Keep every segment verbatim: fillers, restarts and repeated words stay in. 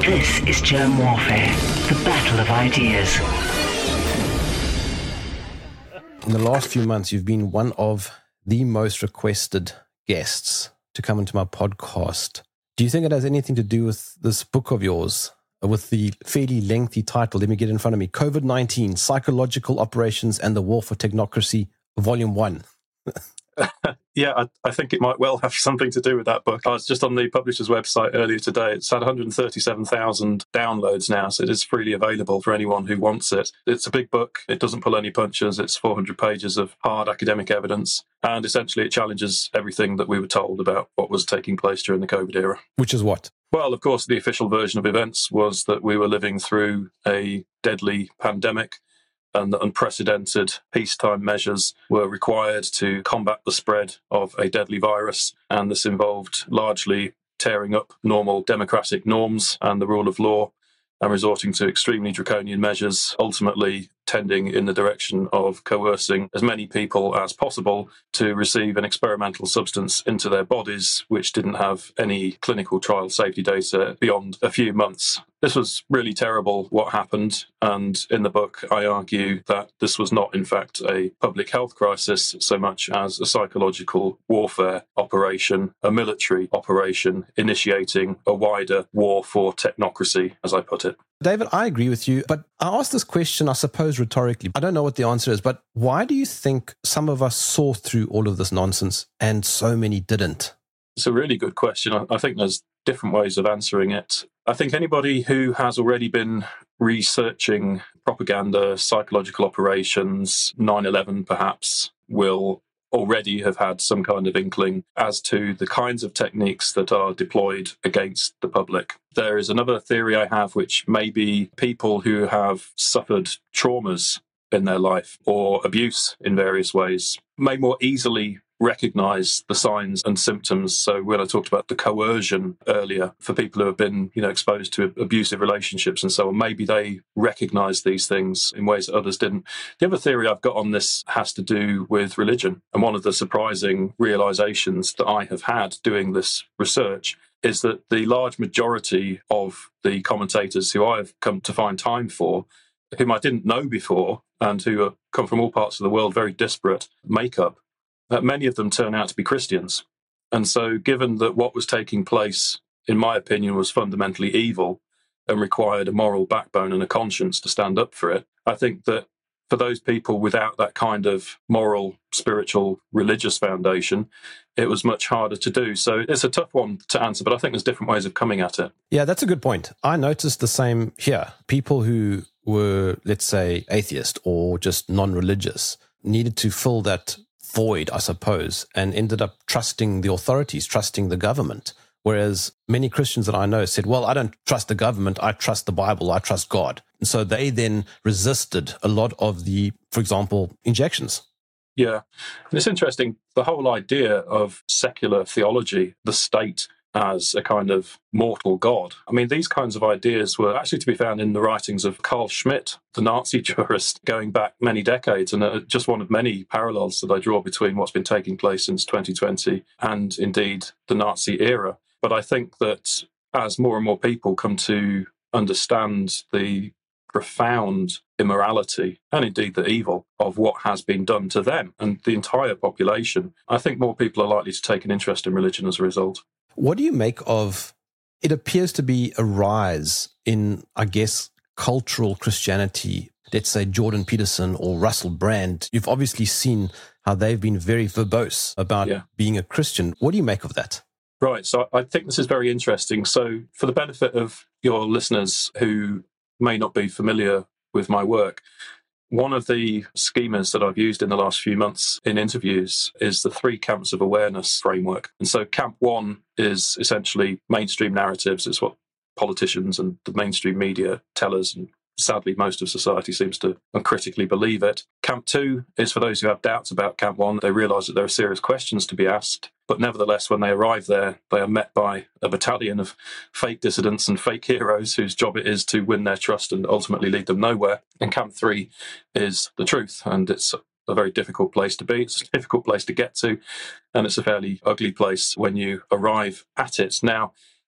This is Germ Warfare, the battle of ideas. In the last few months, you've been one of the most requested guests to come into my podcast. Do you think it has anything to do with this book of yours, with the fairly lengthy title? Let me get it in front of me. COVID nineteen, Psychological Operations and the War for Technocracy, Volume one. Yeah, I, I think it might well have something to do with that book. I was just on the publisher's website earlier today. It's had one hundred thirty-seven thousand downloads now, so it is freely available for anyone who wants it. It's a big book. It doesn't pull any punches. It's four hundred pages of hard academic evidence. And essentially it challenges everything that we were told about what was taking place during the COVID era. Which is what? Well, of course, the official version of events was that we were living through a deadly pandemic, and that unprecedented peacetime measures were required to combat the spread of a deadly virus. And this involved largely tearing up normal democratic norms and the rule of law and resorting to extremely draconian measures, ultimately tending in the direction of coercing as many people as possible to receive an experimental substance into their bodies, which didn't have any clinical trial safety data beyond a few months. This was really terrible what happened, and in the book I argue that this was not in fact a public health crisis so much as a psychological warfare operation, a military operation initiating a wider war for technocracy, as I put it. David, I agree with you, but I asked this question, I suppose, rhetorically. I don't know what the answer is, but why do you think some of us saw through all of this nonsense and so many didn't? It's a really good question. I think there's different ways of answering it. I think anybody who has already been researching propaganda, psychological operations, nine eleven perhaps, will already have had some kind of inkling as to the kinds of techniques that are deployed against the public. There is another theory I have, which may be people who have suffered traumas in their life or abuse in various ways may more easily recognize the signs and symptoms. So when I talked about the coercion earlier, for people who have been, you know, exposed to abusive relationships and so on, maybe they recognize these things in ways that others didn't. The other theory I've got on this has to do with religion. And one of the surprising realizations that I have had doing this research is that the large majority of the commentators who I've come to find time for, whom I didn't know before and who are, come from all parts of the world, very disparate makeup, Uh, many of them turn out to be Christians. And so given that what was taking place, in my opinion, was fundamentally evil and required a moral backbone and a conscience to stand up for it, I think that for those people without that kind of moral, spiritual, religious foundation, it was much harder to do. So it's a tough one to answer, but I think there's different ways of coming at it. Yeah, that's a good point. I noticed the same here. People who were, let's say, atheist or just non-religious needed to fill that void, I suppose, and ended up trusting the authorities, trusting the government. Whereas many Christians that I know said, well, I don't trust the government, I trust the Bible, I trust God. And so they then resisted a lot of the, for example, injections. Yeah. And it's interesting, the whole idea of secular theology, the state as a kind of mortal god. I mean, these kinds of ideas were actually to be found in the writings of Carl Schmitt, the Nazi jurist, going back many decades, and uh, just one of many parallels that I draw between what's been taking place since twenty twenty and indeed the Nazi era. But I think that as more and more people come to understand the profound immorality and indeed the evil of what has been done to them and the entire population, I think more people are likely to take an interest in religion as a result. What do you make of, it appears to be a rise in, I guess, cultural Christianity? Let's say Jordan Peterson or Russell Brand. You've obviously seen how they've been very verbose about yeah. being a Christian. What do you make of that? Right. So I think this is very interesting. So for the benefit of your listeners who may not be familiar with my work, one of the schemas that I've used in the last few months in interviews is the three camps of awareness framework. And so camp one is essentially mainstream narratives. It's what politicians and the mainstream media tell us, and sadly most of society seems to uncritically believe it. Camp two is for those who have doubts about camp one. They realise that there are serious questions to be asked, but nevertheless, when they arrive there, they are met by a battalion of fake dissidents and fake heroes whose job it is to win their trust and ultimately lead them nowhere. And camp three is the truth, and it's a very difficult place to be. It's a difficult place to get to, and it's a fairly ugly place when you arrive at it. Now,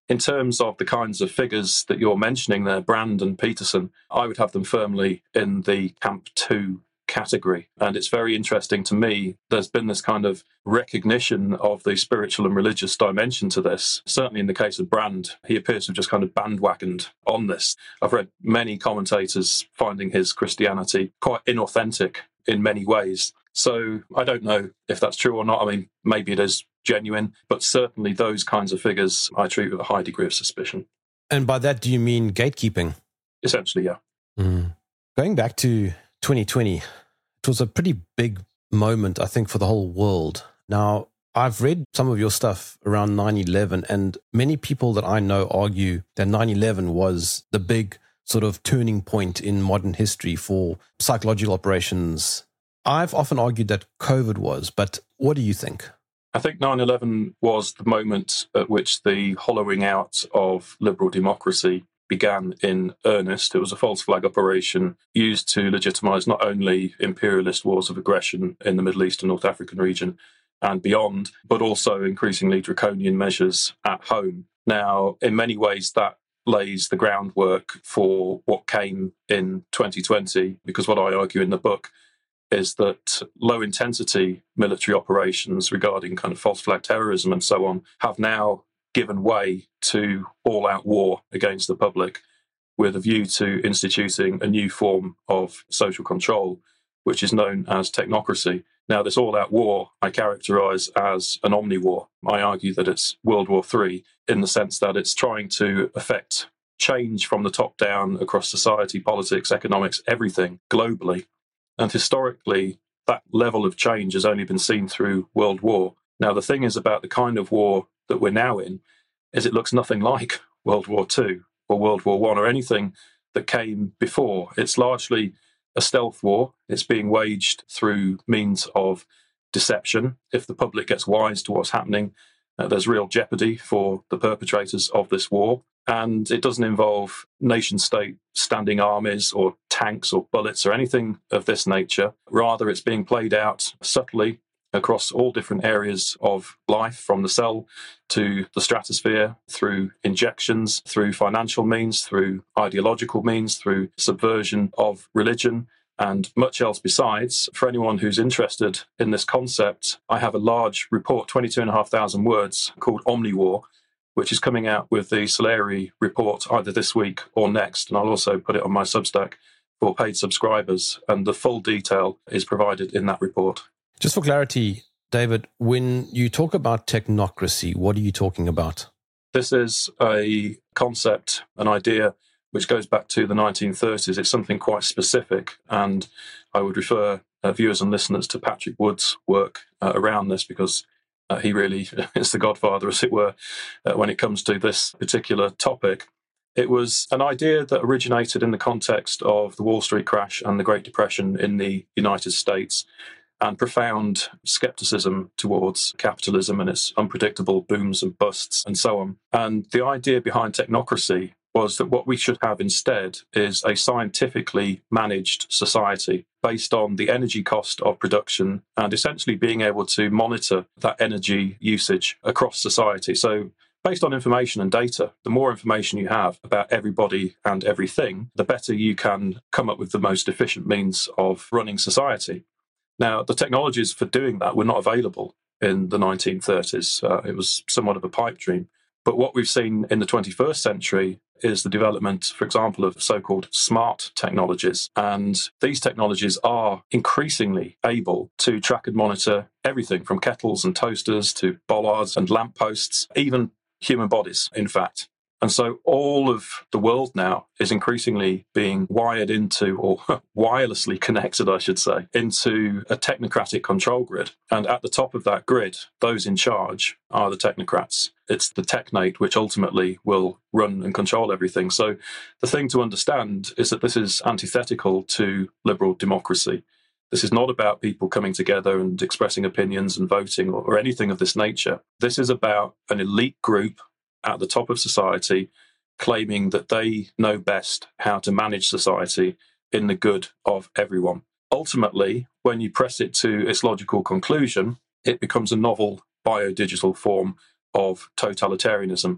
in terms of the kinds of figures that you're mentioning there, Brand and Peterson, I would have them firmly in the Camp two category. And it's very interesting to me, there's been this kind of recognition of the spiritual and religious dimension to this. Certainly in the case of Brand, he appears to have just kind of bandwagoned on this. I've read many commentators finding his Christianity quite inauthentic in many ways. So I don't know if that's true or not. I mean, maybe it is genuine, but certainly those kinds of figures I treat with a high degree of suspicion. And by that, do you mean gatekeeping? Essentially, yeah. Mm. Going back to twenty twenty, it was a pretty big moment, I think, for the whole world. Now, I've read some of your stuff around nine eleven, and many people that I know argue that nine eleven was the big sort of turning point in modern history for psychological operations. I've often argued that COVID was, but what do you think? I think nine eleven was the moment at which the hollowing out of liberal democracy began in earnest. It was a false flag operation used to legitimise not only imperialist wars of aggression in the Middle East and North African region and beyond, but also increasingly draconian measures at home. Now, in many ways, that lays the groundwork for what came in twenty twenty, because what I argue in the book is that low-intensity military operations regarding kind of false flag terrorism and so on have now given way to all-out war against the public with a view to instituting a new form of social control, which is known as technocracy. Now, this all-out war I characterise as an omni-war. I argue that it's World War Three in the sense that it's trying to effect change from the top down across society, politics, economics, everything globally. And historically, that level of change has only been seen through World War. Now, the thing is about the kind of war that we're now in is it looks nothing like World War Two or World War One or anything that came before. It's largely a stealth war. It's being waged through means of deception. If the public gets wise to what's happening, uh, there's real jeopardy for the perpetrators of this war. And it doesn't involve nation-state standing armies or tanks or bullets or anything of this nature. Rather, it's being played out subtly across all different areas of life, from the cell to the stratosphere, through injections, through financial means, through ideological means, through subversion of religion, and much else besides. For anyone who's interested in this concept, I have a large report, twenty-two and a half thousand words, called Omni-War, which is coming out with the Solari report either this week or next. And I'll also put it on my Substack for paid subscribers. And the full detail is provided in that report. Just for clarity, David, when you talk about technocracy, what are you talking about? This is a concept, an idea, which goes back to the nineteen thirties. It's something quite specific. And I would refer uh, viewers and listeners to Patrick Wood's work uh, around this, because Uh, he really is the godfather, as it were, uh, when it comes to this particular topic. It was an idea that originated in the context of the Wall Street crash and the Great Depression in the United States, and profound skepticism towards capitalism and its unpredictable booms and busts and so on. And the idea behind technocracy was that what we should have instead is a scientifically managed society based on the energy cost of production and essentially being able to monitor that energy usage across society. So based on information and data, the more information you have about everybody and everything, the better you can come up with the most efficient means of running society. Now, the technologies for doing that were not available in the nineteen thirties. Uh, it was somewhat of a pipe dream. But what we've seen in the twenty-first century is the development, for example, of so-called smart technologies. And these technologies are increasingly able to track and monitor everything from kettles and toasters to bollards and lampposts, even human bodies, in fact. And so all of the world now is increasingly being wired into, or wirelessly connected, I should say, into a technocratic control grid. And at the top of that grid, those in charge are the technocrats. It's the technate which ultimately will run and control everything. So the thing to understand is that this is antithetical to liberal democracy. This is not about people coming together and expressing opinions and voting or, or anything of this nature. This is about an elite group at the top of society claiming that they know best how to manage society in the good of everyone. Ultimately, when you press it to its logical conclusion, it becomes a novel biodigital form of totalitarianism.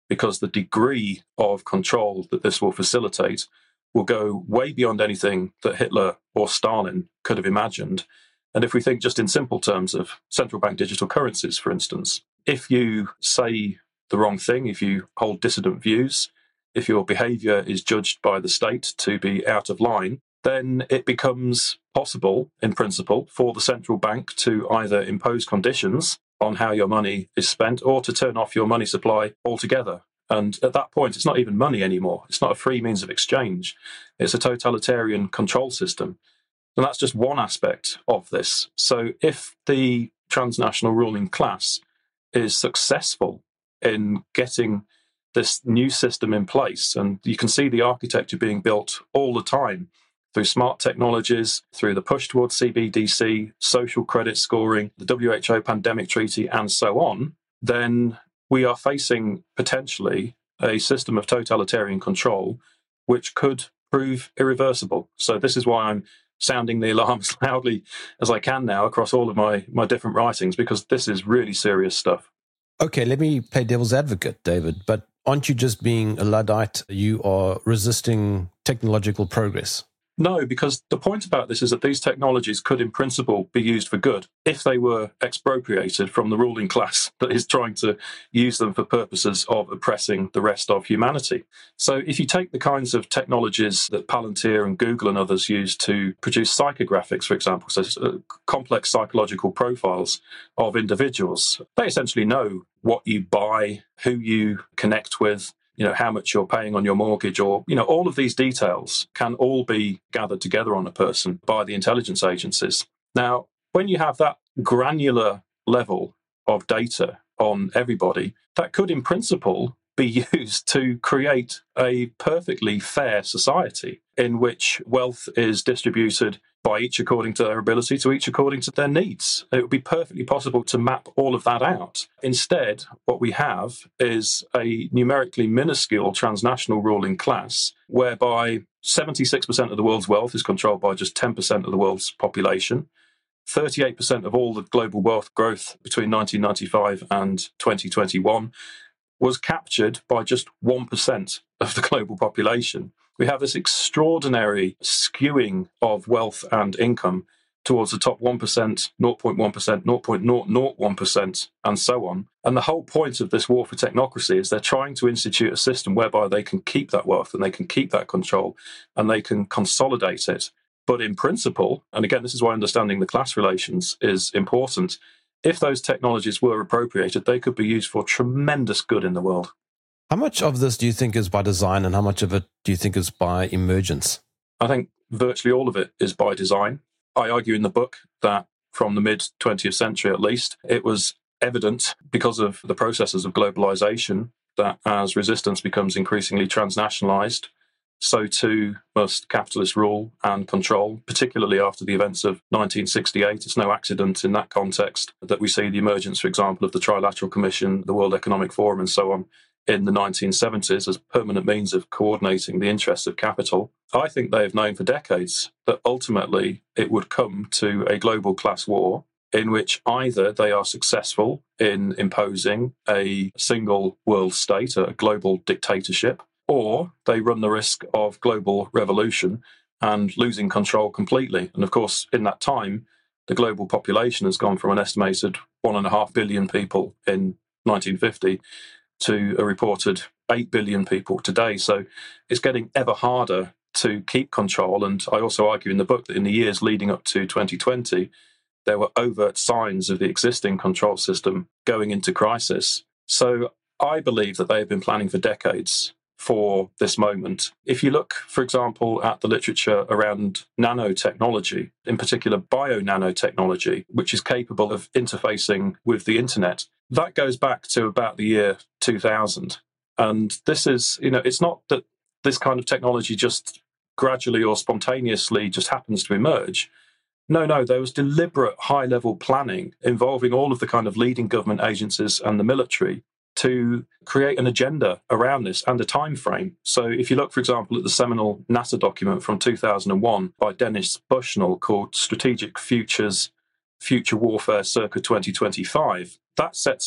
because the degree of control that this will facilitate will go way beyond anything that Hitler or Stalin could have imagined. And if we think just in simple terms of central bank digital currencies, for instance, if you say the wrong thing, if you hold dissident views, if your behavior is judged by the state to be out of line, then it becomes possible, in principle, for the central bank to either impose conditions on how your money is spent or to turn off your money supply altogether. And at that point, it's not even money anymore. It's not a free means of exchange. It's a totalitarian control system. And that's just one aspect of this. So if the transnational ruling class is successful in getting this new system in place, and you can see the architecture being built all the time through smart technologies, through the push towards C B D C, social credit scoring, the W H O pandemic treaty, and so on, then we are facing potentially a system of totalitarian control which could prove irreversible. So this is why I'm sounding the alarm as loudly as I can now across all of my, my different writings, because this is really serious stuff. Okay, let me play devil's advocate, David, but aren't you just being a Luddite? You are resisting technological progress. No, because the point about this is that these technologies could, in principle, be used for good if they were expropriated from the ruling class that is trying to use them for purposes of oppressing the rest of humanity. So if you take the kinds of technologies that Palantir and Google and others use to produce psychographics, for example, so uh, complex psychological profiles of individuals, they essentially know what you buy, who you connect with, you know, how much you're paying on your mortgage, or, you know, all of these details can all be gathered together on a person by the intelligence agencies. Now, when you have that granular level of data on everybody, that could, in principle, be used to create a perfectly fair society in which wealth is distributed by each according to their ability, to each according to their needs. It would be perfectly possible to map all of that out. Instead, what we have is a numerically minuscule transnational ruling class whereby seventy-six percent of the world's wealth is controlled by just ten percent of the world's population. thirty-eight percent of all the global wealth growth between nineteen ninety-five and twenty twenty-one was captured by just one percent of the global population. We have this extraordinary skewing of wealth and income towards the top one percent, zero point one percent, zero point zero zero one percent, and so on. And the whole point of this war for technocracy is they're trying to institute a system whereby they can keep that wealth and they can keep that control and they can consolidate it. But in principle, and again, this is why understanding the class relations is important, if those technologies were appropriated, they could be used for tremendous good in the world. How much of this do you think is by design and how much of it do you think is by emergence? I think virtually all of it is by design. I argue in the book that from the mid-twentieth century at least, it was evident because of the processes of globalization that as resistance becomes increasingly transnationalized, so too must capitalist rule and control, particularly after the events of nineteen sixty-eight. It's no accident in that context that we see the emergence, for example, of the Trilateral Commission, the World Economic Forum, and so on in the nineteen seventies as permanent means of coordinating the interests of capital. I think they have known for decades that ultimately it would come to a global class war in which either they are successful in imposing a single world state, a global dictatorship, or they run the risk of global revolution and losing control completely. And of course, in that time, the global population has gone from an estimated one and a half billion people in nineteen fifty to a reported eight billion people today. So it's getting ever harder to keep control. And I also argue in the book that in the years leading up to twenty twenty, there were overt signs of the existing control system going into crisis. So I believe that they have been planning for decades for this moment. If you look, for example, at the literature around nanotechnology, in particular bio-nanotechnology, which is capable of interfacing with the internet, that goes back to about the year two thousand. And this is, you know, it's not that this kind of technology just gradually or spontaneously just happens to emerge. No, no, there was deliberate high-level planning involving all of the kind of leading government agencies and the military to create an agenda around this and a time frame. So if you look, for example, at the seminal NASA document from two thousand one by Dennis Bushnell called Strategic Futures, Future Warfare Circa twenty twenty-five, that sets out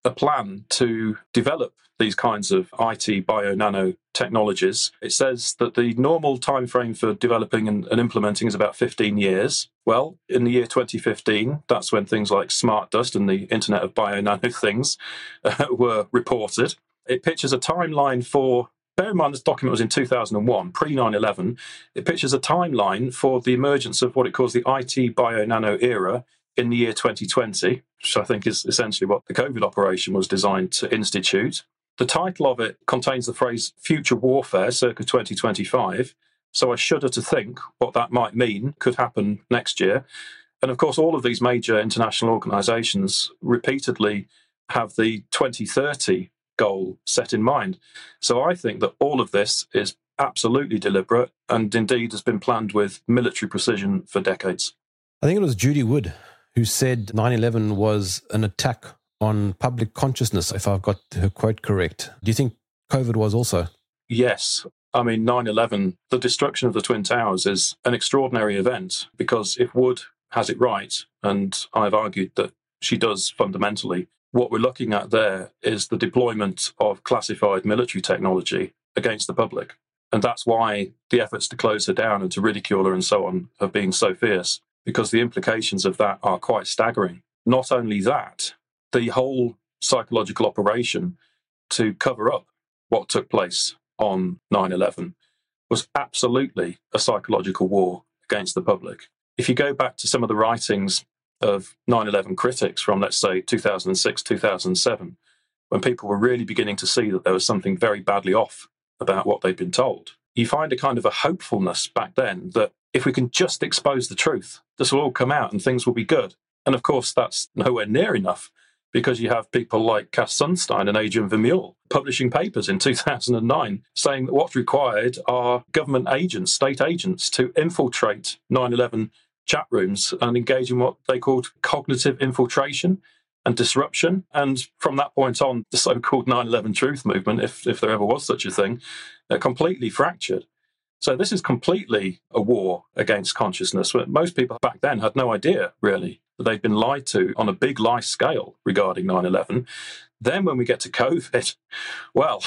a plan to develop these kinds of I T bio-nano technologies. It says that the normal timeframe for developing and, and implementing is about fifteen years. Well, in the year twenty fifteen, that's when things like smart dust and the Internet of Bio-Nano Things uh, were reported. It pictures a timeline for, bear in mind this document was in two thousand one, pre nine eleven, it pictures a timeline for the emergence of what it calls the I T bio-nano era in the year twenty twenty, which I think is essentially what the COVID operation was designed to institute. The title of it contains the phrase future warfare circa twenty twenty-five, so I shudder to think what that might mean could happen next year. And of course, all of these major international organisations repeatedly have the twenty thirty goal set in mind. So I think that all of this is absolutely deliberate and indeed has been planned with military precision for decades. I think it was Judy Wood who said nine eleven was an attack on public consciousness, if I've got her quote correct. Do you think COVID was also? Yes. I mean, nine eleven, the destruction of the Twin Towers is an extraordinary event because if Wood has it right, and I've argued that she does fundamentally, what we're looking at there is the deployment of classified military technology against the public. And that's why the efforts to close her down and to ridicule her and so on have been so fierce, because the implications of that are quite staggering. Not only that, the whole psychological operation to cover up what took place on nine eleven was absolutely a psychological war against the public. If you go back to some of the writings of nine eleven critics from, let's say, two thousand six, two thousand seven, when people were really beginning to see that there was something very badly off about what they'd been told, you find a kind of a hopefulness back then that if we can just expose the truth, this will all come out and things will be good. And of course, that's nowhere near enough, because you have people like Cass Sunstein and Adrian Vermeule publishing papers in two thousand nine saying that what's required are government agents, state agents, to infiltrate nine eleven chat rooms and engage in what they called cognitive infiltration and disruption. And from that point on, the so-called nine eleven truth movement, if, if there ever was such a thing, uh, completely fractured. So this is completely a war against consciousness. Most people back then had no idea, really, that they'd been lied to on a big lie scale regarding nine eleven. Then when we get to COVID, well,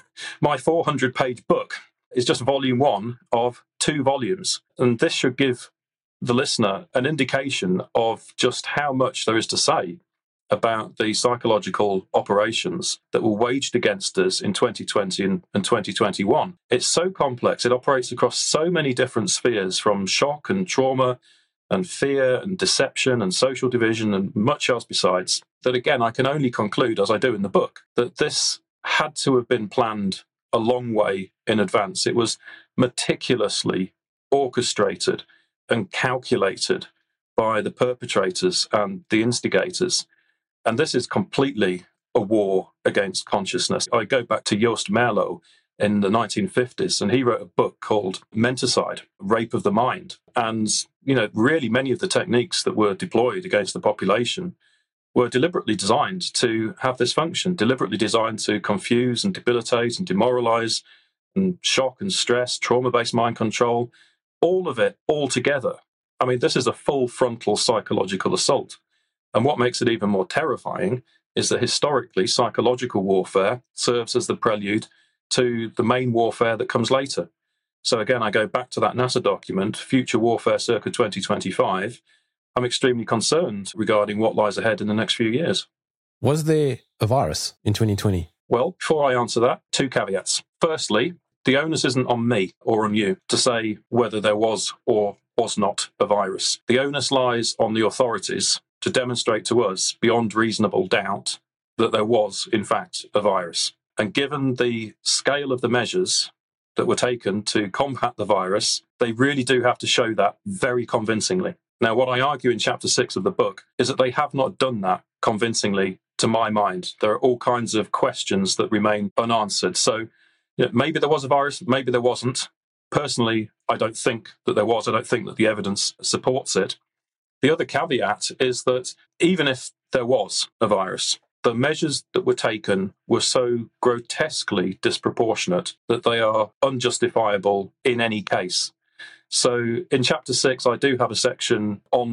my four hundred page book is just volume one of two volumes. And this should give the listener an indication of just how much there is to say about the psychological operations that were waged against us in twenty twenty and, and twenty twenty-one. It's so complex. It operates across so many different spheres, from shock and trauma and fear and deception and social division and much else besides, that again, I can only conclude, as I do in the book, that this had to have been planned a long way in advance. It was meticulously orchestrated and calculated by the perpetrators and the instigators. And this is completely a war against consciousness. I go back to Joost Meerloo in the nineteen fifties, and he wrote a book called Menticide, Rape of the Mind. And, you know, really many of the techniques that were deployed against the population were deliberately designed to have this function, deliberately designed to confuse and debilitate and demoralize and shock and stress, trauma-based mind control, all of it all together. I mean, this is a full frontal psychological assault. And what makes it even more terrifying is that historically, psychological warfare serves as the prelude to the main warfare that comes later. So again, I go back to that NASA document, Future Warfare Circa twenty twenty-five. I'm extremely concerned regarding what lies ahead in the next few years. Was there a virus in twenty twenty? Well, before I answer that, two caveats. Firstly, the onus isn't on me or on you to say whether there was or was not a virus. The onus lies on the authorities to demonstrate to us beyond reasonable doubt that there was, in fact, a virus. And given the scale of the measures that were taken to combat the virus, they really do have to show that very convincingly. Now, what I argue in chapter six of the book is that they have not done that convincingly, to my mind. There are all kinds of questions that remain unanswered. So you know, maybe there was a virus, maybe there wasn't. Personally, I don't think that there was. I don't think that the evidence supports it. The other caveat is that even if there was a virus, the measures that were taken were so grotesquely disproportionate that they are unjustifiable in any case. So in chapter six, I do have a section on the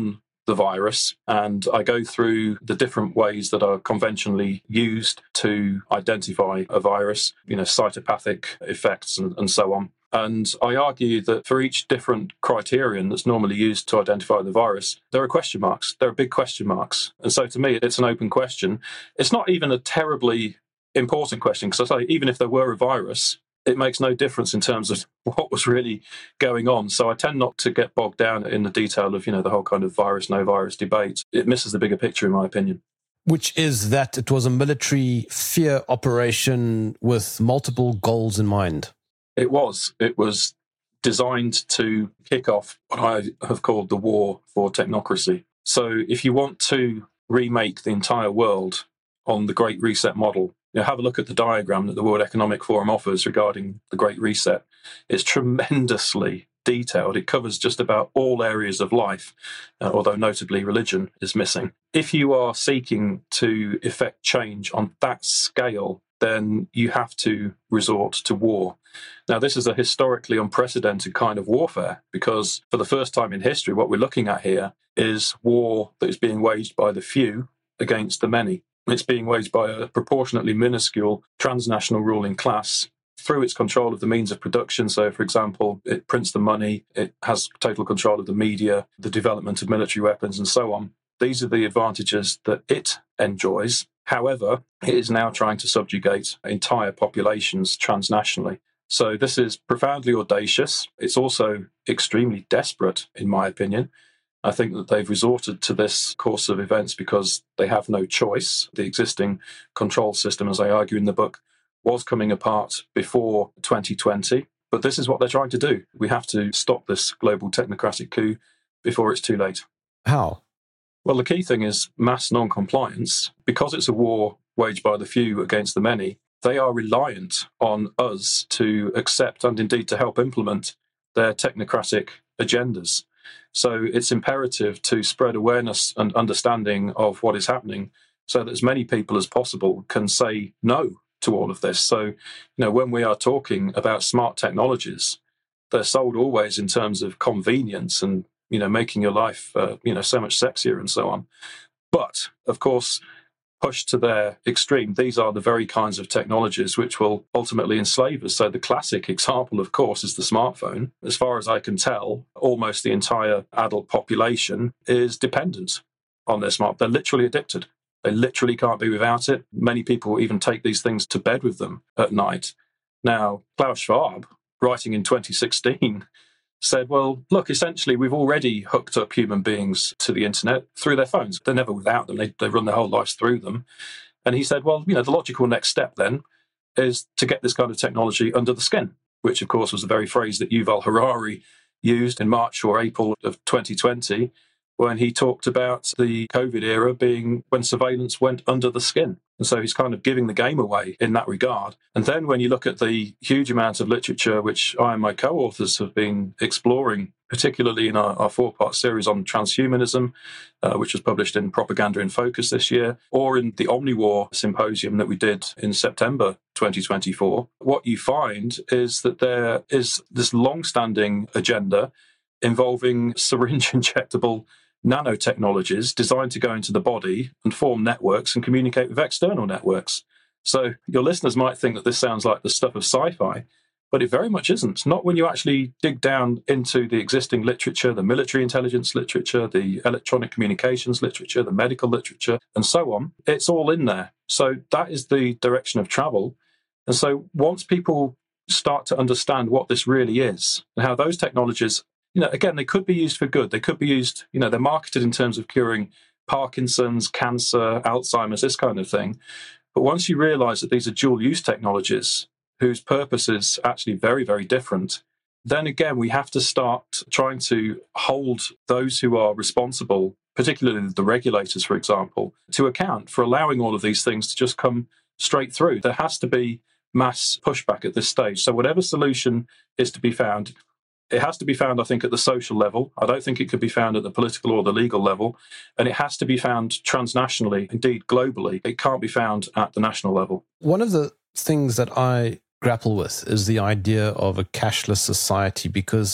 the virus, and I go through the different ways that are conventionally used to identify a virus, you know, cytopathic effects and, and so on. And I argue that for each different criterion that's normally used to identify the virus, there are question marks. There are big question marks. And so to me, it's an open question. It's not even a terribly important question, because I say, even if there were a virus, it makes no difference in terms of what was really going on. So I tend not to get bogged down in the detail of, you know, the whole kind of virus, no virus debate. It misses the bigger picture, in my opinion. Which is that it was a military fear operation with multiple goals in mind. It was. It was designed to kick off what I have called the war for technocracy. So if you want to remake the entire world on the Great Reset model, you know, have a look at the diagram that the World Economic Forum offers regarding the Great Reset. It's tremendously detailed. It covers just about all areas of life, uh, although notably religion is missing. If you are seeking to effect change on that scale, then you have to resort to war. Now, this is a historically unprecedented kind of warfare, because for the first time in history, what we're looking at here is war that is being waged by the few against the many. It's being waged by a proportionately minuscule transnational ruling class through its control of the means of production. So, for example, it prints the money, it has total control of the media, the development of military weapons, and so on. These are the advantages that it enjoys. However, it is now trying to subjugate entire populations transnationally. So this is profoundly audacious. It's also extremely desperate, in my opinion. I think that they've resorted to this course of events because they have no choice. The existing control system, as I argue in the book, was coming apart before twenty twenty. But this is what they're trying to do. We have to stop this global technocratic coup before it's too late. How? Well, the key thing is mass non-compliance. Because it's a war waged by the few against the many, they are reliant on us to accept and indeed to help implement their technocratic agendas. So it's imperative to spread awareness and understanding of what is happening so that as many people as possible can say no to all of this. So, you know, when we are talking about smart technologies, they're sold always in terms of convenience and, you know, making your life, uh, you know, so much sexier and so on. But, of course, pushed to their extreme, these are the very kinds of technologies which will ultimately enslave us. So the classic example, of course, is the smartphone. As far as I can tell, almost the entire adult population is dependent on their smartphone. They're literally addicted. They literally can't be without it. Many people even take these things to bed with them at night. Now, Klaus Schwab, writing in twenty sixteen, said, well, look, essentially, we've already hooked up human beings to the internet through their phones. They're never without them. They, they run their whole lives through them. And he said, well, you know, the logical next step then is to get this kind of technology under the skin, which, of course, was the very phrase that Yuval Harari used in March or April of twenty twenty, when he talked about the COVID era being when surveillance went under the skin. And so he's kind of giving the game away in that regard. And then when you look at the huge amount of literature which I and my co-authors have been exploring, particularly in our, our four-part series on transhumanism, uh, which was published in Propaganda in Focus this year, or in the Omniwar symposium that we did in September twenty twenty-four, what you find is that there is this long-standing agenda involving syringe injectable nanotechnologies designed to go into the body and form networks and communicate with external networks. So your listeners might think that this sounds like the stuff of sci-fi, but it very much isn't. Not when you actually dig down into the existing literature, the military intelligence literature, the electronic communications literature, the medical literature, and so on. It's all in there. So that is the direction of travel. And so once people start to understand what this really is and how those technologies, you know, again, they could be used for good. They could be used, you know, they're marketed in terms of curing Parkinson's, cancer, Alzheimer's, this kind of thing. But once you realize that these are dual-use technologies whose purpose is actually very, very different, then again, we have to start trying to hold those who are responsible, particularly the regulators, for example, to account for allowing all of these things to just come straight through. There has to be mass pushback at this stage. So whatever solution is to be found, it has to be found, I think, at the social level. I don't think it could be found at the political or the legal level. And it has to be found transnationally, indeed globally. It can't be found at the national level. One of the things that I grapple with is the idea of a cashless society, because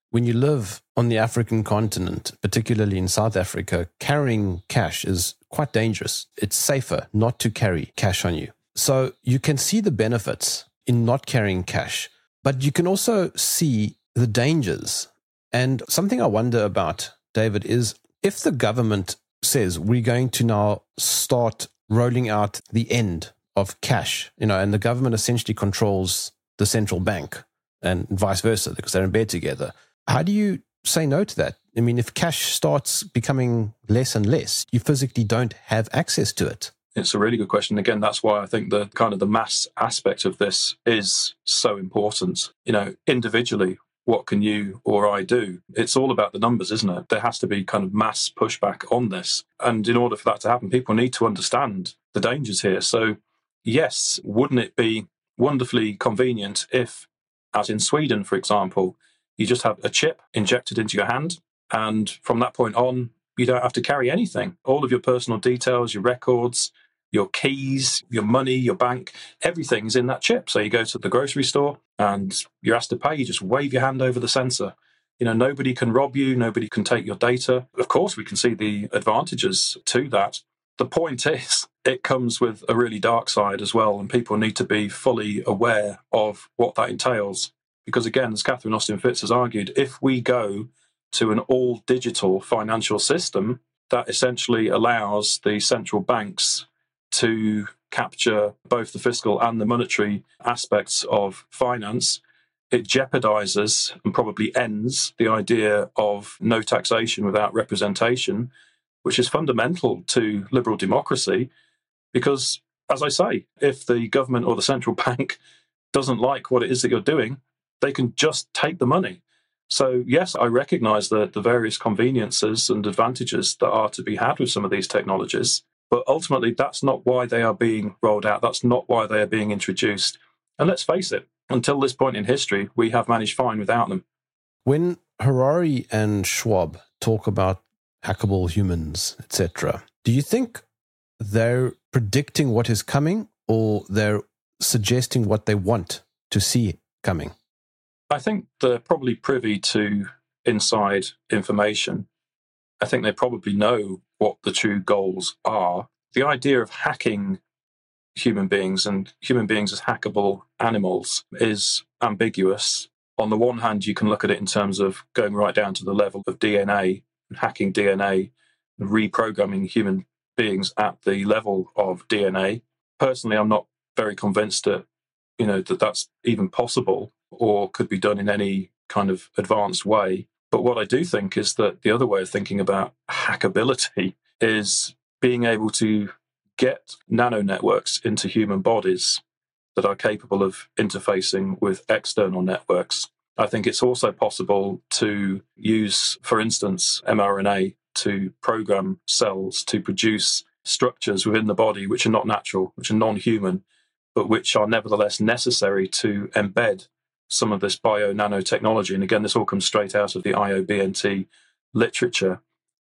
when you live on the African continent, particularly in South Africa, carrying cash is quite dangerous. It's safer not to carry cash on you. So you can see the benefits in not carrying cash, but you can also see the dangers. And something I wonder about, David, is if the government says we're going to now start rolling out the end of cash, you know, and the government essentially controls the central bank and vice versa because they're in bed together. How do you say no to that? I mean, if cash starts becoming less and less, you physically don't have access to it. It's a really good question. Again, that's why I think the kind of the mass aspect of this is so important. You know, individually, what can you or I do? It's all about the numbers, isn't it? There has to be kind of mass pushback on this. And in order for that to happen, people need to understand the dangers here. So, yes, wouldn't it be wonderfully convenient if, as in Sweden, for example, you just have a chip injected into your hand, and from that point on, you don't have to carry anything. All of your personal details, your records, your keys, your money, your bank, everything is in that chip. So you go to the grocery store and you're asked to pay, you just wave your hand over the sensor. You know, nobody can rob you, nobody can take your data. Of course, we can see the advantages to that. The point is, it comes with a really dark side as well, and people need to be fully aware of what that entails. Because again, as Catherine Austin Fitts has argued, if we go to an all-digital financial system, that essentially allows the central banks to capture both the fiscal and the monetary aspects of finance, it jeopardizes and probably ends the idea of no taxation without representation, which is fundamental to liberal democracy. Because, as I say, if the government or the central bank doesn't like what it is that you're doing, they can just take the money. So, yes, I recognize the, the various conveniences and advantages that are to be had with some of these technologies. But ultimately, that's not why they are being rolled out. That's not why they are being introduced. And let's face it, until this point in history, we have managed fine without them. When Harari and Schwab talk about hackable humans, et cetera, do you think they're predicting what is coming, or they're suggesting what they want to see coming? I think they're probably privy to inside information. I think they probably know what the true goals are. The idea of hacking human beings and human beings as hackable animals is ambiguous. On the one hand, you can look at it in terms of going right down to the level of D N A, and hacking D N A, and reprogramming human beings at the level of D N A. Personally, I'm not very convinced that, you know, that that's even possible or could be done in any kind of advanced way. But what I do think is that the other way of thinking about hackability is being able to get nano networks into human bodies that are capable of interfacing with external networks. I think it's also possible to use, for instance, mRNA to program cells to produce structures within the body which are not natural, which are non-human, but which are nevertheless necessary to embed some of this bio-nanotechnology. And again, this all comes straight out of the I O B N T literature.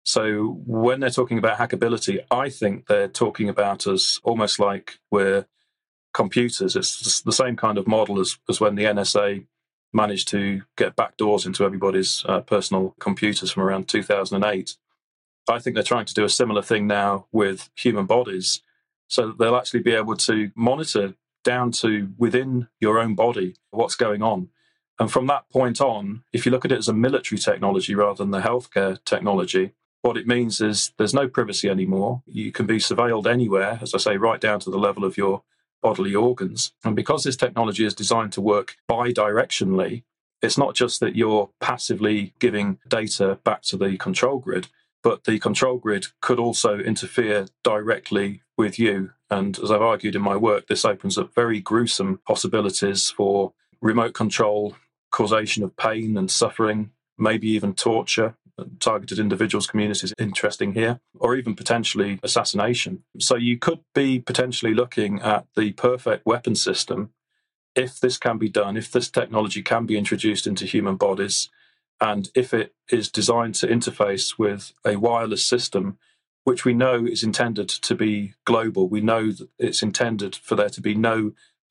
So when they're talking about hackability, I think they're talking about us almost like we're computers. It's the same kind of model as, as when the N S A managed to get backdoors into everybody's uh, personal computers from around two thousand eight. I think they're trying to do a similar thing now with human bodies, so that they'll actually be able to monitor down to within your own body what's going on. And from that point on, if you look at it as a military technology rather than the healthcare technology, what it means is there's no privacy anymore. You can be surveilled anywhere, as I say, right down to the level of your bodily organs. And because this technology is designed to work bi-directionally, it's not just that you're passively giving data back to the control grid, but the control grid could also interfere directly with you. And as I've argued in my work, this opens up very gruesome possibilities for remote control, causation of pain and suffering, maybe even torture. Targeted individuals, communities, interesting here, or even potentially assassination. So you could be potentially looking at the perfect weapon system if this can be done, if this technology can be introduced into human bodies, and if it is designed to interface with a wireless system, which we know is intended to be global. We know that it's intended for there to be no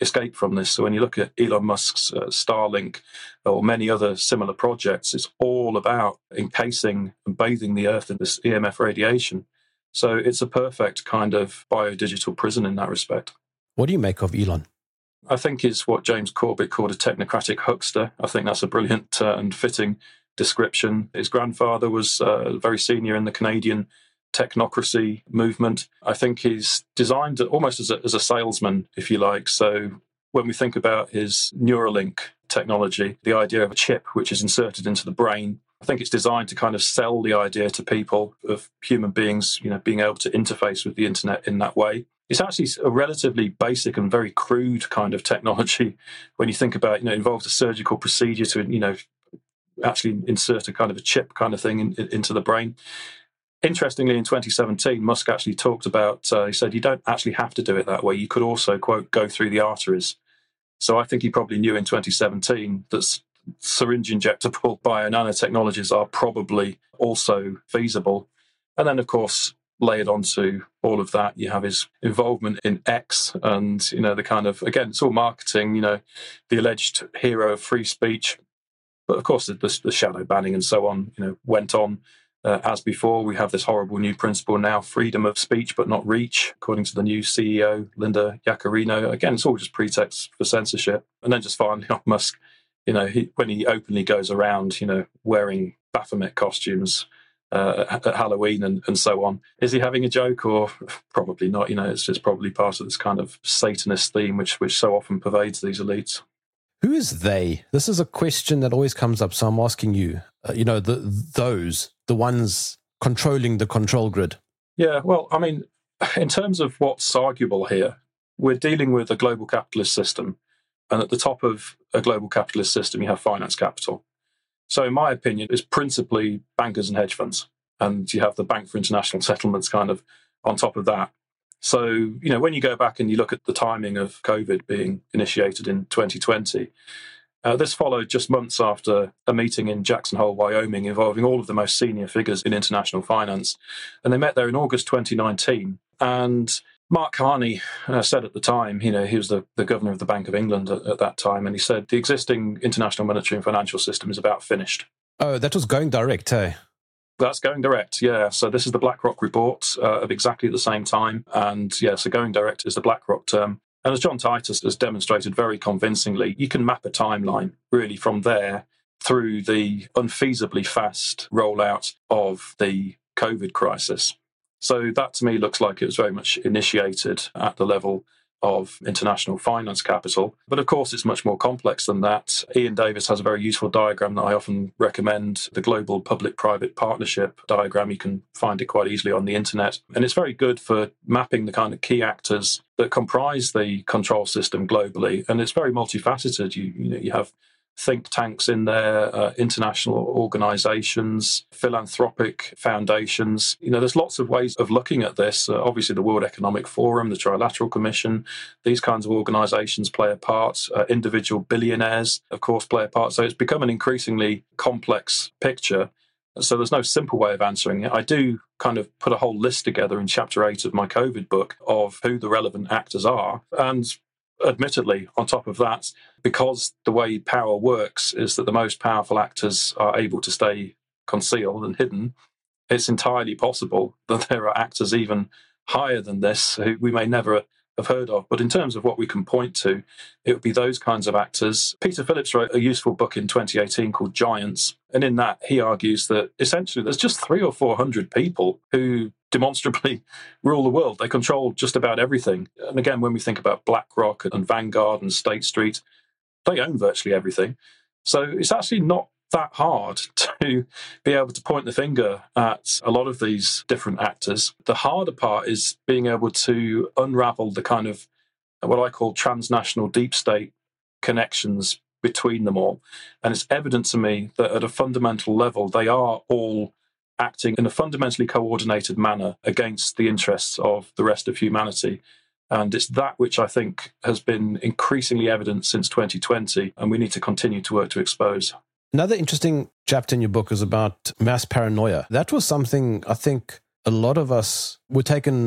escape from this. So when you look at Elon Musk's uh, Starlink or many other similar projects, it's all about encasing and bathing the Earth in this E M F radiation. So it's a perfect kind of biodigital prison in that respect. What do you make of Elon? I think he's what James Corbett called a technocratic huckster. I think that's a brilliant uh, and fitting description. His grandfather was uh, very senior in the Canadian technocracy movement. I think he's designed almost as a, as a salesman, if you like. So when we think about his Neuralink technology, the idea of a chip which is inserted into the brain, I think it's designed to kind of sell the idea to people of human beings, you know, being able to interface with the internet in that way. It's actually a relatively basic and very crude kind of technology when you think about, you know, it involves a surgical procedure to, you know, actually insert a kind of a chip kind of thing in, in, into the brain. Interestingly, in twenty seventeen, Musk actually talked about, uh, he said, you don't actually have to do it that way. You could also, quote, go through the arteries. So I think he probably knew in twenty seventeen that syringe injectable bio-nanotechnologies are probably also feasible. And then, of course, layered onto all of that, you have his involvement in X and, you know, the kind of, again, it's all marketing, you know, the alleged hero of free speech. But of course, the, the, the shadow banning and so on, you know, went on uh, as before. We have this horrible new principle now, freedom of speech but not reach, according to the new C E O, Linda Yaccarino. Again, it's all just pretext for censorship. And then just finally on Musk, you know, he, when he openly goes around, you know, wearing Baphomet costumes uh, at, at Halloween and, and so on, is he having a joke or probably not? You know, it's just probably part of this kind of Satanist theme which which so often pervades these elites. Who is they? This is a question that always comes up, so I'm asking you. Uh, you know, the those, the ones controlling the control grid. Yeah, well, I mean, in terms of what's arguable here, we're dealing with a global capitalist system. And at the top of a global capitalist system, you have finance capital. So in my opinion, it's principally bankers and hedge funds. And you have the Bank for International Settlements kind of on top of that. So, you know, when you go back and you look at the timing of COVID being initiated in twenty twenty, uh, this followed just months after a meeting in Jackson Hole, Wyoming, involving all of the most senior figures in international finance. And they met there in August twenty nineteen. And Mark Carney uh, said at the time, you know, he was the, the governor of the Bank of England at, at that time, and he said the existing international monetary and financial system is about finished. Oh, that was going direct, hey? That's going direct, yeah. So this is the BlackRock report uh, of exactly the same time. And yeah, so going direct is the BlackRock term. And as John Titus has demonstrated very convincingly, you can map a timeline really from there through the unfeasibly fast rollout of the COVID crisis. So that to me looks like it was very much initiated at the level of international finance capital. But of course, it's much more complex than that. Ian Davis has a very useful diagram that I often recommend, the Global Public-Private Partnership diagram. You can find it quite easily on the internet. And it's very good for mapping the kind of key actors that comprise the control system globally. And it's very multifaceted. You, you know, you have think tanks in there, uh, international organizations, philanthropic foundations. You know, there's lots of ways of looking at this. Uh, obviously, the World Economic Forum, the Trilateral Commission, these kinds of organizations play a part. Uh, individual billionaires, of course, play a part. So it's become an increasingly complex picture. So there's no simple way of answering it. I do kind of put a whole list together in chapter eight of my COVID book of who the relevant actors are. And admittedly, on top of that, because the way power works is that the most powerful actors are able to stay concealed and hidden, it's entirely possible that there are actors even higher than this who we may never have heard of. But in terms of what we can point to, it would be those kinds of actors. Peter Phillips wrote a useful book in twenty eighteen called Giants. And in that, he argues that essentially there's just three or four hundred people who demonstrably rule the world. They control just about everything. And again, when we think about BlackRock and Vanguard and State Street, they own virtually everything. So it's actually not that hard to be able to point the finger at a lot of these different actors. The harder part is being able to unravel the kind of what I call transnational deep state connections between them all. And it's evident to me that at a fundamental level, they are all acting in a fundamentally coordinated manner against the interests of the rest of humanity. And it's that which I think has been increasingly evident since twenty twenty, and we need to continue to work to expose. Another interesting chapter in your book is about mass paranoia. That was something I think a lot of us were taken by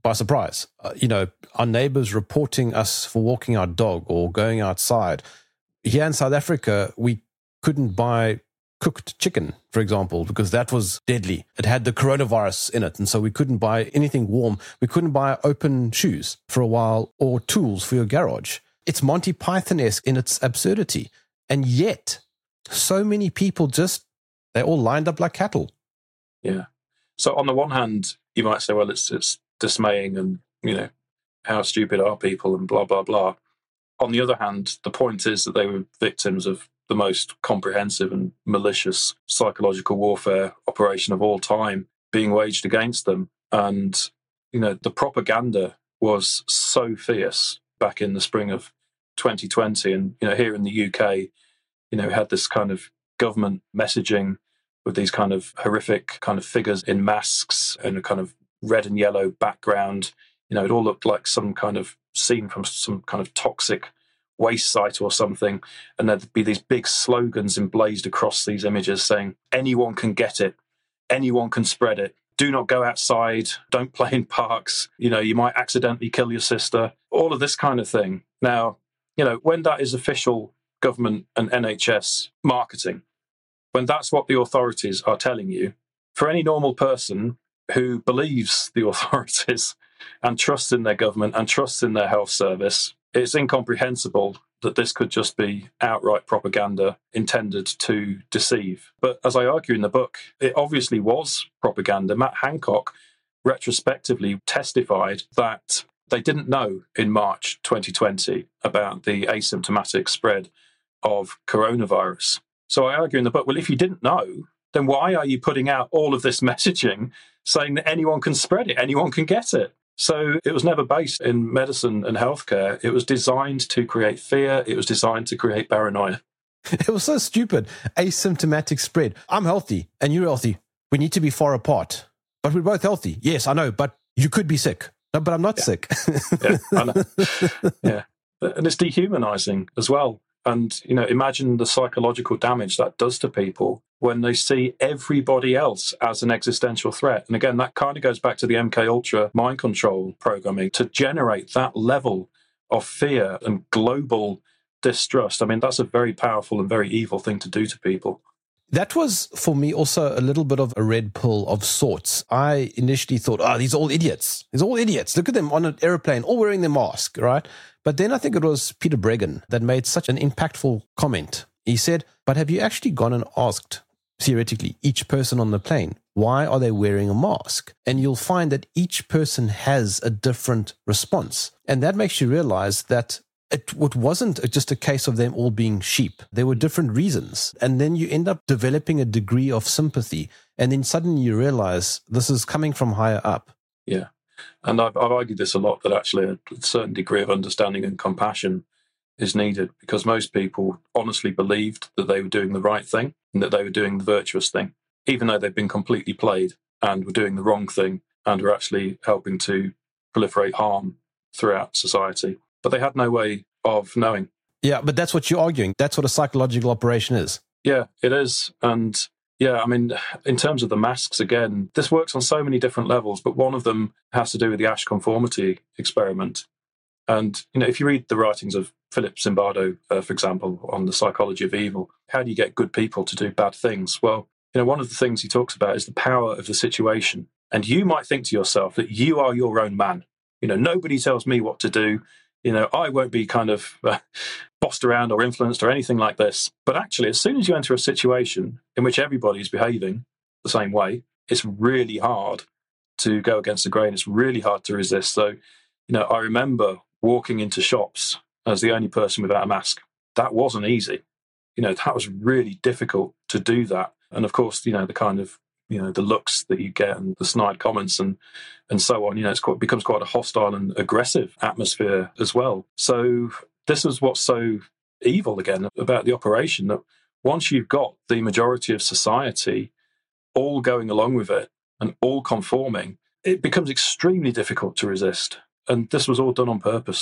by surprise. Uh, you know, our neighbors reporting us for walking our dog or going outside. Here in South Africa, we couldn't buy cooked chicken, for example, because that was deadly. It had the coronavirus in it. And so we couldn't buy anything warm. We couldn't buy open shoes for a while or tools for your garage. It's Monty Python-esque in its absurdity. And yet, so many people just, they all lined up like cattle. Yeah. So on the one hand, you might say, well, it's it's dismaying and, you know, how stupid are people and blah, blah, blah. On the other hand, the point is that they were victims of the most comprehensive and malicious psychological warfare operation of all time being waged against them. And, you know, the propaganda was so fierce back in the spring of twenty twenty. And, you know, here in the U K, you know, we had this kind of government messaging with these kind of horrific kind of figures in masks and a kind of red and yellow background. You know, it all looked like some kind of scene from some kind of toxic waste site or something. And there'd be these big slogans emblazed across these images saying, anyone can get it, anyone can spread it. Do not go outside, don't play in parks, you know, you might accidentally kill your sister, all of this kind of thing. Now, you know, when that is official government and N H S marketing, when that's what the authorities are telling you, for any normal person who believes the authorities and trusts in their government and trusts in their health service, it's incomprehensible that this could just be outright propaganda intended to deceive. But as I argue in the book, it obviously was propaganda. Matt Hancock retrospectively testified that they didn't know in March twenty twenty about the asymptomatic spread of coronavirus. So I argue in the book, well, if you didn't know, then why are you putting out all of this messaging saying that anyone can spread it, anyone can get it? So it was never based in medicine and healthcare. It was designed to create fear. It was designed to create paranoia. It was so stupid. Asymptomatic spread. I'm healthy and you're healthy. We need to be far apart. But we're both healthy. Yes, I know, but you could be sick. No, but I'm not yeah. sick. yeah, I know. Yeah. And it's dehumanizing as well. And, you know, imagine the psychological damage that does to people when they see everybody else as an existential threat. And again, that kind of goes back to the M K Ultra mind control programming to generate that level of fear and global distrust. I mean, that's a very powerful and very evil thing to do to people. That was, for me, also a little bit of a red pill of sorts. I initially thought, oh, these are all idiots. These are all idiots. Look at them on an airplane, all wearing their mask, right? But then I think it was Peter Breggin that made such an impactful comment. He said, but have you actually gone and asked, theoretically, each person on the plane, why are they wearing a mask? And you'll find that each person has a different response. And that makes you realize that It, it wasn't just a case of them all being sheep. There were different reasons. And then you end up developing a degree of sympathy. And then suddenly you realize this is coming from higher up. Yeah. And I've, I've argued this a lot, that actually a certain degree of understanding and compassion is needed, because most people honestly believed that they were doing the right thing and that they were doing the virtuous thing, even though they've been completely played and were doing the wrong thing and were actually helping to proliferate harm throughout society. But they had no way of knowing. Yeah, but that's what you're arguing. That's what a psychological operation is. Yeah, it is. And yeah, I mean, in terms of the masks, again, this works on so many different levels, but one of them has to do with the Asch conformity experiment. And, you know, if you read the writings of Philip Zimbardo, uh, for example, on the psychology of evil, how do you get good people to do bad things? Well, you know, one of the things he talks about is the power of the situation. And you might think to yourself that you are your own man. You know, nobody tells me what to do. You know, I won't be kind of uh, bossed around or influenced or anything like this. But actually, as soon as you enter a situation in which everybody's behaving the same way, it's really hard to go against the grain. It's really hard to resist. So, you know, I remember walking into shops as the only person without a mask. That wasn't easy. You know, that was really difficult to do that. And of course, you know, the kind of you know, the looks that you get and the snide comments and and so on, you know, it's quite, becomes quite a hostile and aggressive atmosphere as well. So this is what's so evil, again, about the operation, that once you've got the majority of society all going along with it and all conforming, it becomes extremely difficult to resist. And this was all done on purpose.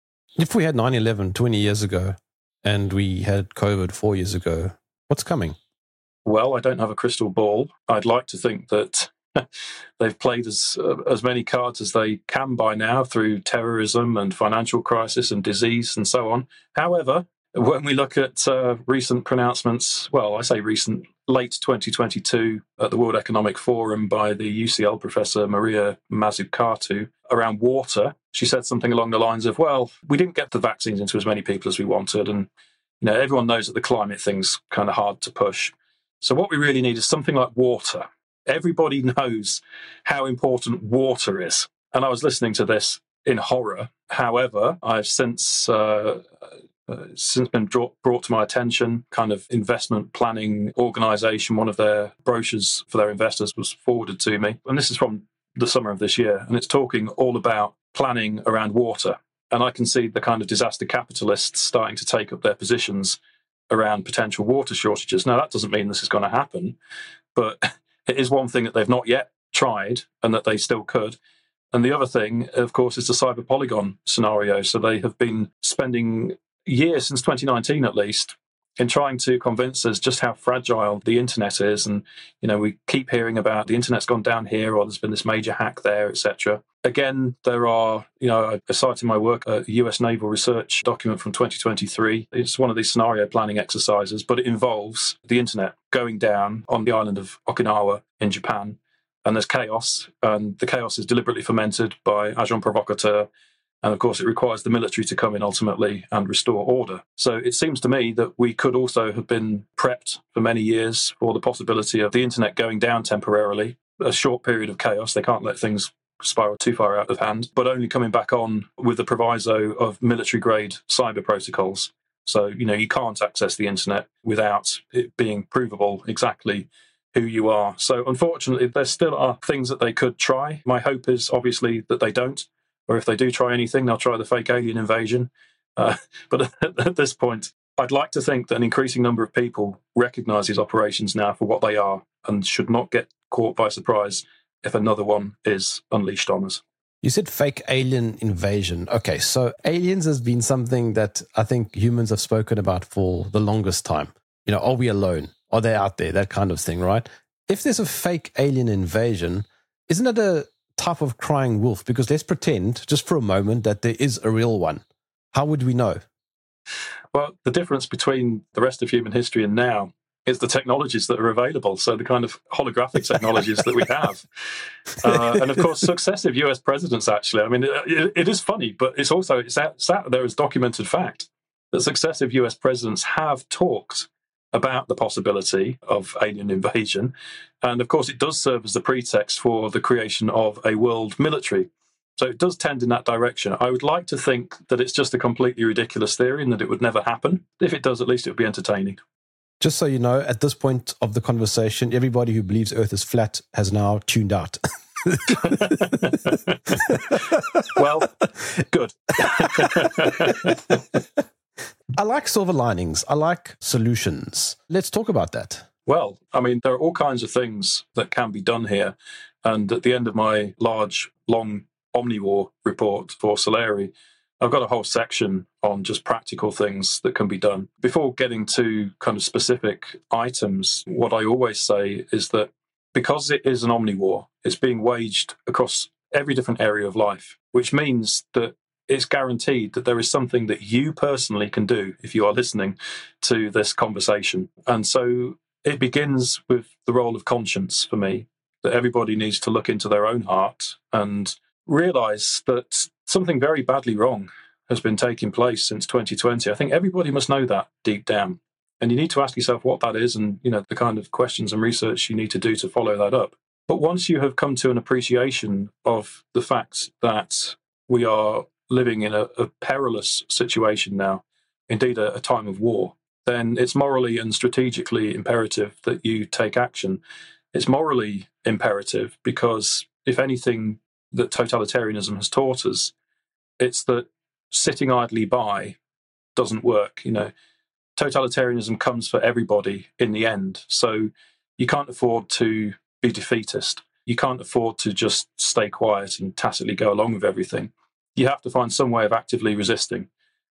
If we had nine eleven twenty years ago and we had COVID four years ago, what's coming? Well, I don't have a crystal ball. I'd like to think that they've played as uh, as many cards as they can by now through terrorism and financial crisis and disease and so on. However, when we look at uh, recent pronouncements, well, I say recent, late twenty twenty-two at the World Economic Forum by the U C L professor Maria Mazzucato around water, she said something along the lines of, well, we didn't get the vaccines into as many people as we wanted. And, you know, everyone knows that the climate thing's kind of hard to push. So what we really need is something like water. Everybody knows how important water is. And I was listening to this in horror. However, I've since uh, uh, since been brought, brought to my attention, kind of investment planning organisation, one of their brochures for their investors was forwarded to me. And this is from the summer of this year. And it's talking all about planning around water. And I can see the kind of disaster capitalists starting to take up their positions around potential water shortages. Now, that doesn't mean this is going to happen, but it is one thing that they've not yet tried and that they still could. And the other thing, of course, is the cyber polygon scenario. So they have been spending years, since twenty nineteen at least, in trying to convince us just how fragile the internet is. And, you know, we keep hearing about the internet's gone down here, or there's been this major hack there, et cetera. Again, there are, you know, I cite in my work a U S Naval Research document from twenty twenty-three. It's one of these scenario planning exercises, but it involves the internet going down on the island of Okinawa in Japan. And there's chaos, and the chaos is deliberately fomented by agent provocateur. And of course, it requires the military to come in ultimately and restore order. So it seems to me that we could also have been prepped for many years for the possibility of the internet going down temporarily, a short period of chaos. They can't let things spiral too far out of hand, but only coming back on with the proviso of military-grade cyber protocols. So, you know, you can't access the internet without it being provable exactly who you are. So unfortunately, there still are things that they could try. My hope is obviously that they don't. Or if they do try anything, they'll try the fake alien invasion. Uh, but at this point, I'd like to think that an increasing number of people recognise these operations now for what they are and should not get caught by surprise if another one is unleashed on us. You said fake alien invasion. Okay, so aliens has been something that I think humans have spoken about for the longest time. You know, are we alone? Are they out there? That kind of thing, right? If there's a fake alien invasion, isn't it a type of crying wolf? Because let's pretend just for a moment that there is a real one. How would we know? Well, the difference between the rest of human history and now is the technologies that are available. So the kind of holographic technologies that we have. Uh, and of course, successive U S presidents, actually. I mean, it, it is funny, but it's also it's out, it's out there as documented fact that successive U S presidents have talked about the possibility of alien invasion. And of course, it does serve as the pretext for the creation of a world military. So it does tend in that direction. I would like to think that it's just a completely ridiculous theory and that it would never happen. If it does, at least it would be entertaining. Just so you know, at this point of the conversation, everybody who believes Earth is flat has now tuned out. Well, good. I like silver linings. I like solutions. Let's talk about that. Well, I mean, there are all kinds of things that can be done here. And at the end of my large, long Omnivore report for Solari, I've got a whole section on just practical things that can be done. Before getting to kind of specific items, what I always say is that because it is an omnivore, it's being waged across every different area of life, which means that it's guaranteed that there is something that you personally can do if you are listening to this conversation. And so it begins with the role of conscience for me, that everybody needs to look into their own heart and realise that something very badly wrong has been taking place since twenty twenty. I think everybody must know that deep down. And you need to ask yourself what that is and, you know, the kind of questions and research you need to do to follow that up. But once you have come to an appreciation of the fact that we are living in a, a perilous situation now, indeed a, a time of war, then it's morally and strategically imperative that you take action. It's morally imperative because, if anything that totalitarianism has taught us, it's that sitting idly by doesn't work. You know, totalitarianism comes for everybody in the end. So you can't afford to be defeatist. You can't afford to just stay quiet and tacitly go along with everything. You have to find some way of actively resisting.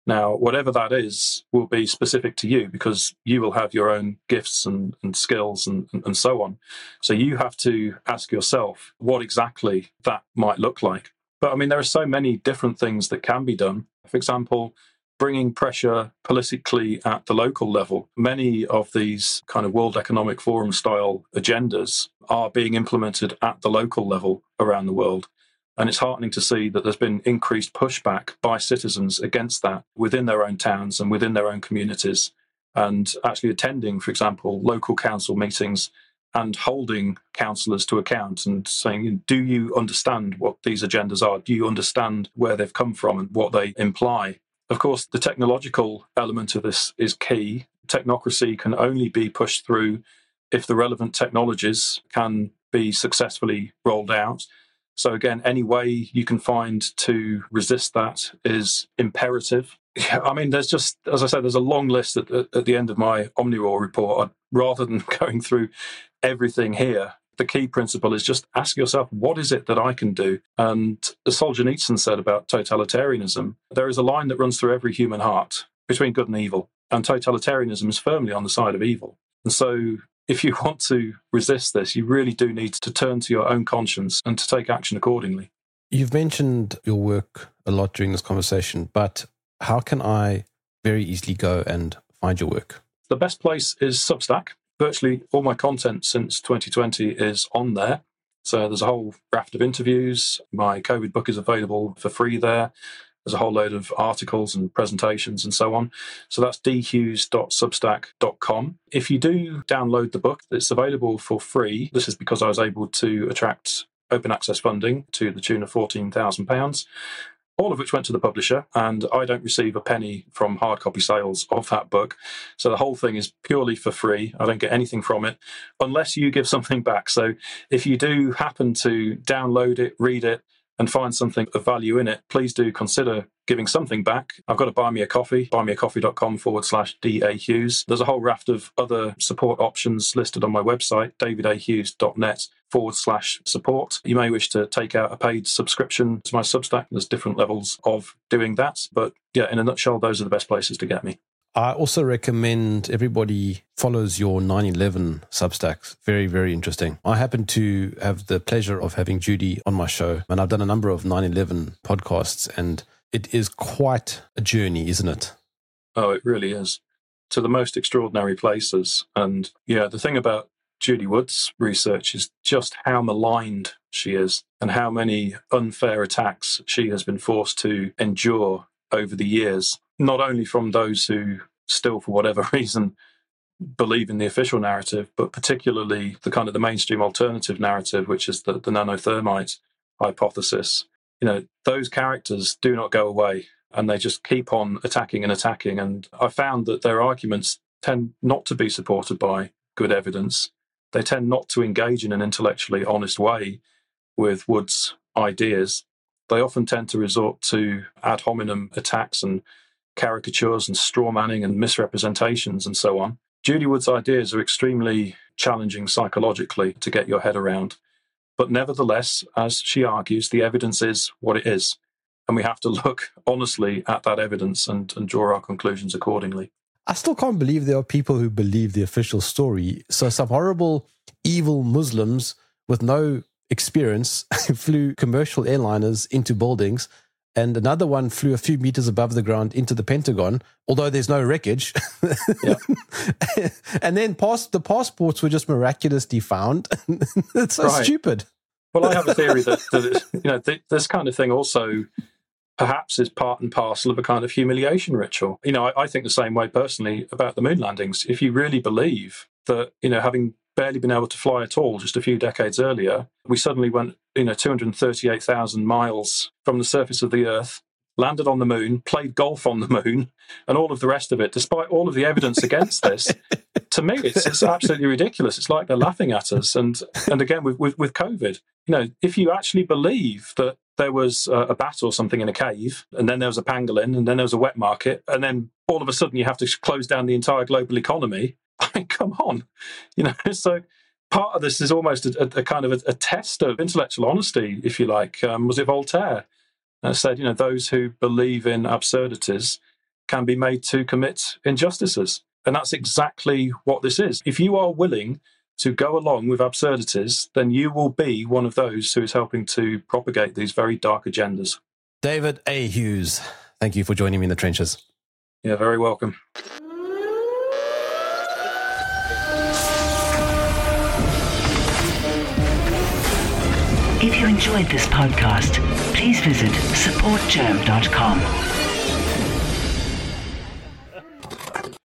Now, whatever that is will be specific to you because you will have your own gifts and, and skills and, and, and so on. So you have to ask yourself what exactly that might look like. But I mean, there are so many different things that can be done. For example, bringing pressure politically at the local level. Many of these kind of World Economic Forum style agendas are being implemented at the local level around the world. And it's heartening to see that there's been increased pushback by citizens against that within their own towns and within their own communities, and actually attending, for example, local council meetings and holding councillors to account and saying, do you understand what these agendas are? Do you understand where they've come from and what they imply? Of course, the technological element of this is key. Technocracy can only be pushed through if the relevant technologies can be successfully rolled out. So again, any way you can find to resist that is imperative. I mean, there's just, as I said, there's a long list at, at the end of my OmniRaw report. I'd, rather than going through everything here, the key principle is just ask yourself, what is it that I can do? And as Solzhenitsyn said about totalitarianism, there is a line that runs through every human heart between good and evil. And totalitarianism is firmly on the side of evil. And so if you want to resist this, you really do need to turn to your own conscience and to take action accordingly. You've mentioned your work a lot during this conversation, but how can I very easily go and find your work? The best place is Substack. Virtually all my content since twenty twenty is on there. So there's a whole raft of interviews. My COVID book is available for free there. There's a whole load of articles and presentations and so on. So that's d hughes dot substack dot com. If you do download the book, it's available for free. This is because I was able to attract open access funding to the tune of fourteen thousand pounds, all of which went to the publisher, and I don't receive a penny from hard copy sales of that book. So the whole thing is purely for free. I don't get anything from it unless you give something back. So if you do happen to download it, read it, and find something of value in it, please do consider giving something back. I've got a buy me a coffee, buymeacoffee.com forward slash D.A. Hughes. There's a whole raft of other support options listed on my website, davidahughes.net forward slash support. You may wish to take out a paid subscription to my Substack. There's different levels of doing that. But yeah, in a nutshell, those are the best places to get me. I also recommend everybody follows your nine eleven Substacks. Very, very interesting. I happen to have the pleasure of having Judy on my show, and I've done a number of nine eleven podcasts, and it is quite a journey, isn't it? Oh, it really is. To the most extraordinary places. And yeah, the thing about Judy Wood's research is just how maligned she is and how many unfair attacks she has been forced to endure over the years, not only from those who still, for whatever reason, believe in the official narrative, but particularly the kind of the mainstream alternative narrative, which is the, the nanothermite hypothesis. You know, those characters do not go away and they just keep on attacking and attacking. And I found that their arguments tend not to be supported by good evidence. They tend not to engage in an intellectually honest way with Wood's ideas. They often tend to resort to ad hominem attacks and caricatures and straw manning and misrepresentations and so on. Judy Wood's ideas are extremely challenging psychologically to get your head around. But nevertheless, as she argues, the evidence is what it is. And we have to look honestly at that evidence and, and draw our conclusions accordingly. I still can't believe there are people who believe the official story. So some horrible, evil Muslims with no experience flew commercial airliners into buildings, and another one flew a few meters above the ground into the Pentagon, although there's no wreckage. Yeah. And then pass, the passports were just miraculously found. It's so Right. stupid. Well, I have a theory that, that it, you know, th- this kind of thing also perhaps is part and parcel of a kind of humiliation ritual. You know, I, I think the same way personally about the moon landings. If you really believe that, you know, having barely been able to fly at all just a few decades earlier, we suddenly went, you know, two hundred thirty-eight thousand miles from the surface of the Earth, landed on the moon, played golf on the moon, and all of the rest of it, despite all of the evidence against this, to me, it's, it's absolutely ridiculous. It's like they're laughing at us. And and again, with, with, with COVID, you know, if you actually believe that there was a, a bat or something in a cave, and then there was a pangolin, and then there was a wet market, and then all of a sudden you have to close down the entire global economy, I mean, come on. You know, so part of this is almost a, a, a kind of a, a test of intellectual honesty, if you like. Um, was it Voltaire that said, you know, those who believe in absurdities can be made to commit injustices. And that's exactly what this is. If you are willing to go along with absurdities, then you will be one of those who is helping to propagate these very dark agendas. David A. Hughes, thank you for joining me in the trenches. You're very welcome. If you enjoyed this podcast, please visit support germ dot com.